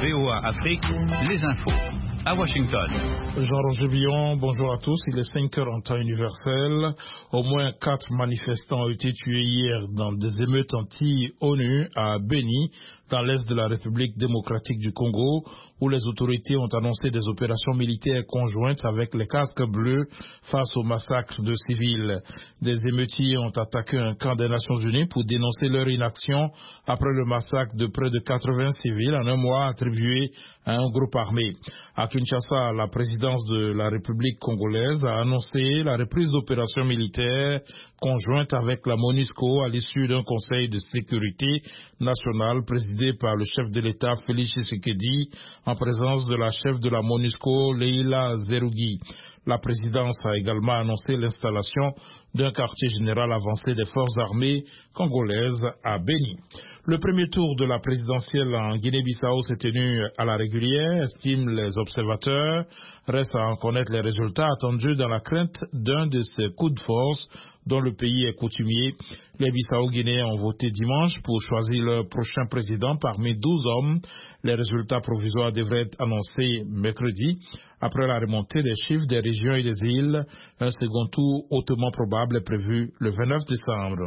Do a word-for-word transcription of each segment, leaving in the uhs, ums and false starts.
V O A Afrique, les infos. À Washington. Jean-Roger Billon, bonjour à tous. Il est cinq heures en temps universel. Au moins quatre manifestants ont été tués hier dans des émeutes anti-ONU à Beni, dans l'est de la République démocratique du Congo, où les autorités ont annoncé des opérations militaires conjointes avec les casques bleus face au massacre de civils. Des émeutiers ont attaqué un camp des Nations Unies pour dénoncer leur inaction après le massacre de près de quatre-vingts civils en un mois attribué à un groupe armé. À Kinshasa, la présidence de la République congolaise a annoncé la reprise d'opérations militaires conjointes avec la MONUSCO à l'issue d'un conseil de sécurité nationale présidé par le chef de l'État Félix Tshisekedi en présence de la chef de la MONUSCO Leila Zerugi. La présidence a également annoncé l'installation d'un quartier général avancé des forces armées congolaises à Beni. Le premier tour de la présidentielle en Guinée-Bissau s'est tenu à la régulière, estiment les observateurs. Reste à en connaître les résultats attendus dans la crainte d'un de ces coups de force dont le pays est coutumier. Les Bissau-Guinéens ont voté dimanche pour choisir leur prochain président parmi douze hommes. Les résultats provisoires devraient être annoncés mercredi. Après la remontée des chiffres des régions et des îles, un second tour hautement probable est prévu le vingt-neuf décembre.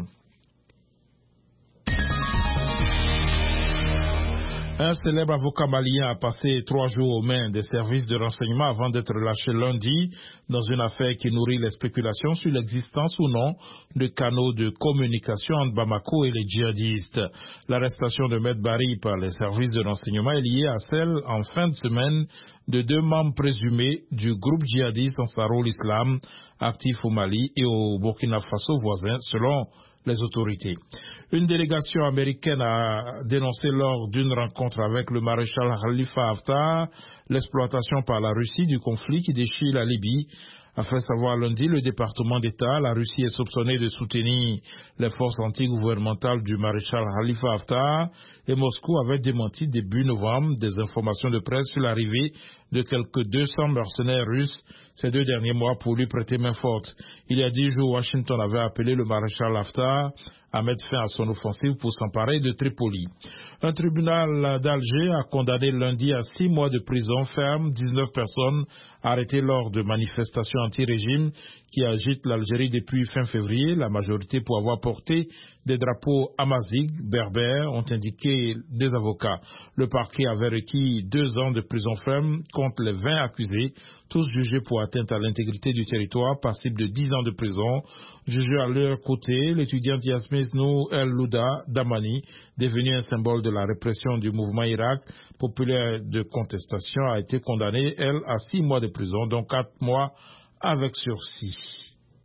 Un célèbre avocat malien a passé trois jours aux mains des services de renseignement avant d'être lâché lundi dans une affaire qui nourrit les spéculations sur l'existence ou non de canaux de communication entre Bamako et les djihadistes. L'arrestation de Maître Barry par les services de renseignement est liée à celle en fin de semaine de deux membres présumés du groupe djihadiste Ansarul Islam actif au Mali et au Burkina Faso voisin selon les autorités. Une délégation américaine a dénoncé lors d'une rencontre avec le maréchal Khalifa Haftar l'exploitation par la Russie du conflit qui déchire la Libye. A fait savoir lundi le département d'État, la Russie est soupçonnée de soutenir les forces anti-gouvernementales du maréchal Khalifa Haftar et Moscou avait démenti début novembre des informations de presse sur l'arrivée de quelques deux cents mercenaires russes ces deux derniers mois pour lui prêter main forte. Il y a dix jours, Washington avait appelé le maréchal Haftar à mettre fin à son offensive pour s'emparer de Tripoli. Un tribunal d'Alger a condamné lundi à six mois de prison ferme dix-neuf personnes arrêtées lors de manifestations anti-régime qui agitent l'Algérie depuis fin février. La majorité pour avoir porté des drapeaux amazighs, berbères, ont indiqué des avocats. Le parquet avait requis deux ans de prison ferme contre les vingt accusés, tous jugés pour atteinte à l'intégrité du territoire, passible de dix ans de prison. Jugé à leur côté, l'étudiante Yasmine Nou El Louda Damani, devenue un symbole de la répression du mouvement Irak populaire de contestation, a été condamnée, elle, à six mois de prison, dont quatre mois avec sursis.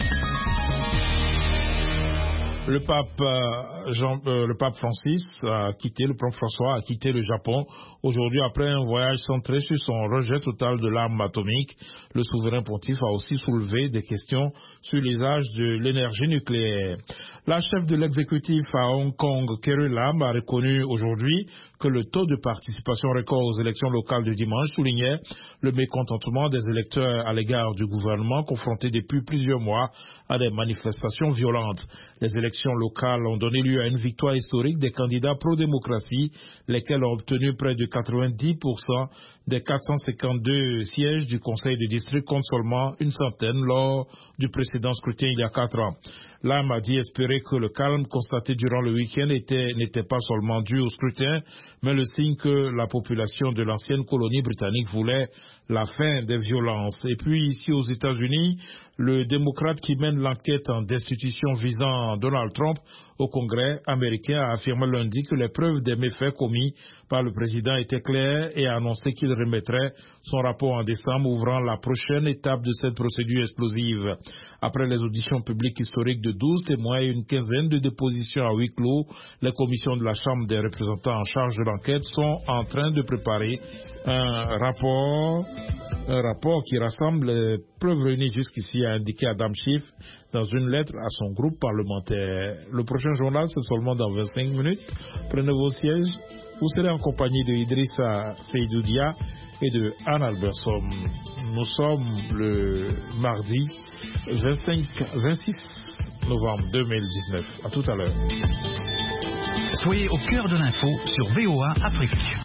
Le pape, euh, Jean, euh, le pape Francis a quitté, le pape François a quitté le Japon aujourd'hui après un voyage centré sur son rejet total de l'arme atomique. Le souverain pontife a aussi soulevé des questions sur l'usage de l'énergie nucléaire. La chef de l'exécutif à Hong Kong, Carrie Lam, a reconnu aujourd'hui que le taux de participation record aux élections locales de dimanche soulignait le mécontentement des électeurs à l'égard du gouvernement confronté depuis plusieurs mois à des manifestations violentes. Les élections locales ont donné lieu à une victoire historique des candidats pro-démocratie, lesquels ont obtenu près de quatre-vingt-dix pour cent des quatre cent cinquante-deux sièges du conseil de district contre seulement une centaine lors du précédent scrutin il y a quatre ans. Lam a dit espérer que le calme constaté durant le week-end était, n'était pas seulement dû au scrutin, mais le signe que la population de l'ancienne colonie britannique voulait la fin des violences. Et puis ici aux États-Unis, le démocrate qui mène l'enquête en destitution visant Donald Trump au Congrès américain a affirmé lundi que les preuves des méfaits commis par le président étaient claires et a annoncé qu'il remettrait son rapport en décembre, ouvrant la prochaine étape de cette procédure explosive. Après les auditions publiques historiques de douze témoins et une quinzaine de dépositions à huis clos, les commissions de la Chambre des représentants en charge de l'enquête sont en train de préparer un rapport, un rapport qui rassemble les preuves réunies jusqu'ici, a indiqué Adam Schiff dans une lettre à son groupe parlementaire. Le prochain journal, c'est seulement dans vingt-cinq minutes. Prenez vos sièges. Vous serez en compagnie de Idrissa Seydoudia et de Anne Albersom. Nous sommes le mardi vingt-cinq, vingt-six novembre deux mille dix-neuf. À tout à l'heure. Soyez au cœur de l'info sur V O A Afrique.